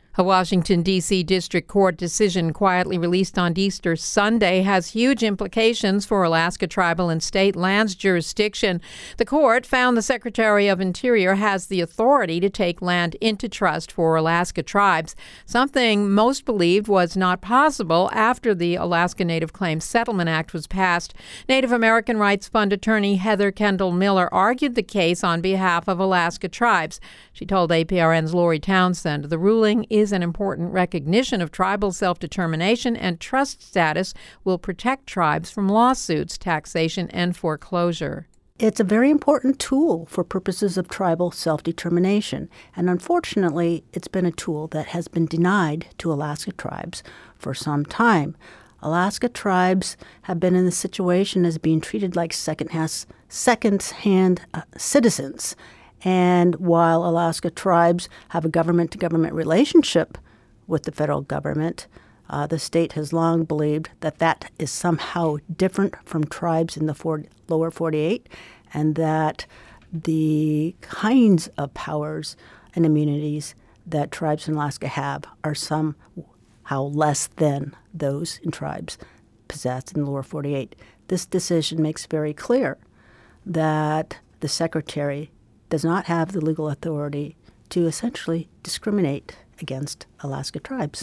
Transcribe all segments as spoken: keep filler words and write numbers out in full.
A Washington, D C District Court decision quietly released on Easter Sunday has huge implications for Alaska tribal and state lands jurisdiction. The court found the Secretary of Interior has the authority to take land into trust for Alaska tribes, something most believed was not possible after the Alaska Native Claims Settlement Act was passed. Native American Rights Fund attorney Heather Kendall Miller argued the case on behalf of Alaska tribes. She told A P R N's Lori Townsend the ruling is an important recognition of tribal self-determination, and trust status will protect tribes from lawsuits, taxation, and foreclosure. It's a very important tool for purposes of tribal self-determination, and unfortunately, it's been a tool that has been denied to Alaska tribes for some time. Alaska tribes have been in the situation as being treated like second-hand, second-hand uh, citizens. And while Alaska tribes have a government-to-government relationship with the federal government, uh, the state has long believed that that is somehow different from tribes in the for- lower forty-eight, and that the kinds of powers and immunities that tribes in Alaska have are somehow less than those in tribes possessed in the lower forty-eight. This decision makes very clear that the Secretary does not have the legal authority to essentially discriminate against Alaska tribes.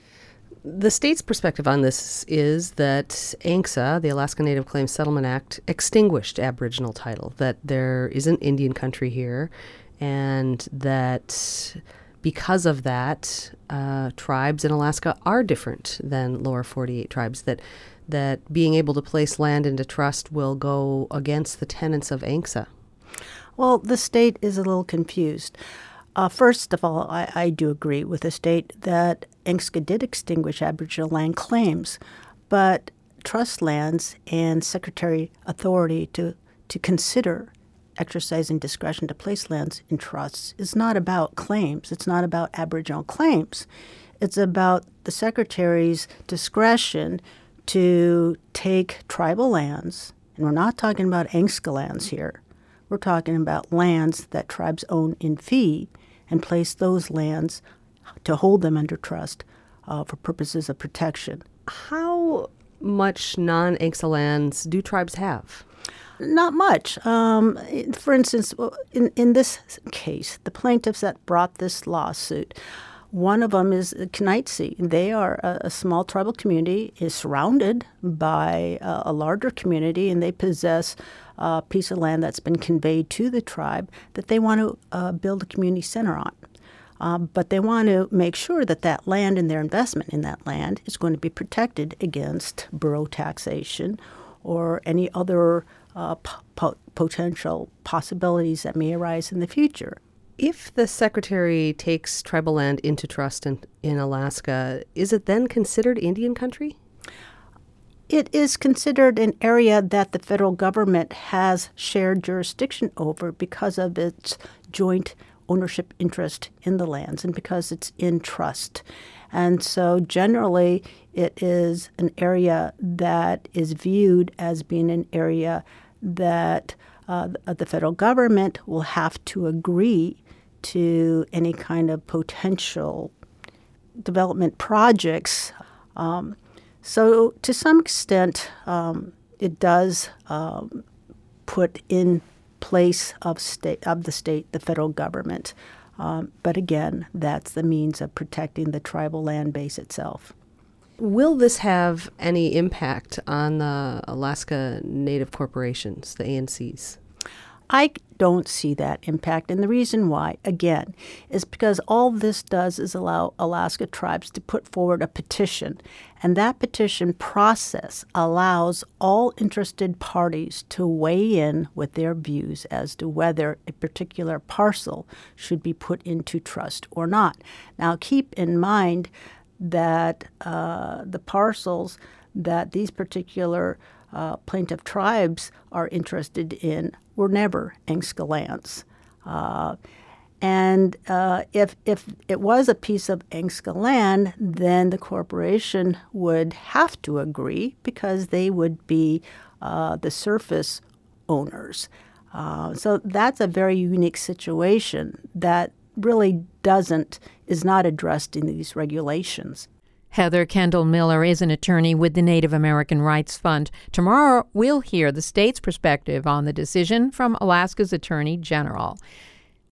The state's perspective on this is that A N C S A, the Alaska Native Claims Settlement Act, extinguished Aboriginal title, that there isn't Indian country here, and that because of that, uh, tribes in Alaska are different than lower forty-eight tribes, that that being able to place land into trust will go against the tenets of A N C S A. Well, the state is a little confused. Uh, first of all, I, I do agree with the state that A N C S A did extinguish Aboriginal land claims, but trust lands and secretary authority to, to consider exercising discretion to place lands in trusts is not about claims. It's not about Aboriginal claims. It's about the secretary's discretion to take tribal lands, and we're not talking about A N C S A lands here. We're talking about lands that tribes own in fee, and place those lands to hold them under trust uh, for purposes of protection. How much non-A N C S A lands do tribes have? Not much. Um, for instance, in, in this case, the plaintiffs that brought this lawsuit, one of them is Kenaitze. They are a, a small tribal community, is surrounded by a, a larger community, and they possess a piece of land that's been conveyed to the tribe that they want to uh, build a community center on. Uh, but they want to make sure that that land and their investment in that land is going to be protected against borough taxation or any other uh, po- potential possibilities that may arise in the future. If the secretary takes tribal land into trust in, in Alaska, is it then considered Indian country? It is considered an area that the federal government has shared jurisdiction over because of its joint ownership interest in the lands and because it's in trust. And so generally it is an area that is viewed as being an area that uh, the federal government will have to agree to any kind of potential development projects. Um, so to some extent, um, it does um, put in place of state of the state the federal government. Um, but again, that's the means of protecting the tribal land base itself. Will this have any impact on the Alaska Native corporations, the A N Cs? I don't see that impact. And the reason why, again, is because all this does is allow Alaska tribes to put forward a petition. And that petition process allows all interested parties to weigh in with their views as to whether a particular parcel should be put into trust or not. Now, keep in mind that uh, the parcels that these particular uh, plaintiff tribes are interested in were never A N C S A lands. Uh, and uh, if if it was a piece of A N C S A land, then the corporation would have to agree because they would be uh, the surface owners. Uh, so that's a very unique situation that really doesn't, is not addressed in these regulations. Heather Kendall Miller is an attorney with the Native American Rights Fund. Tomorrow, we'll hear the state's perspective on the decision from Alaska's Attorney General.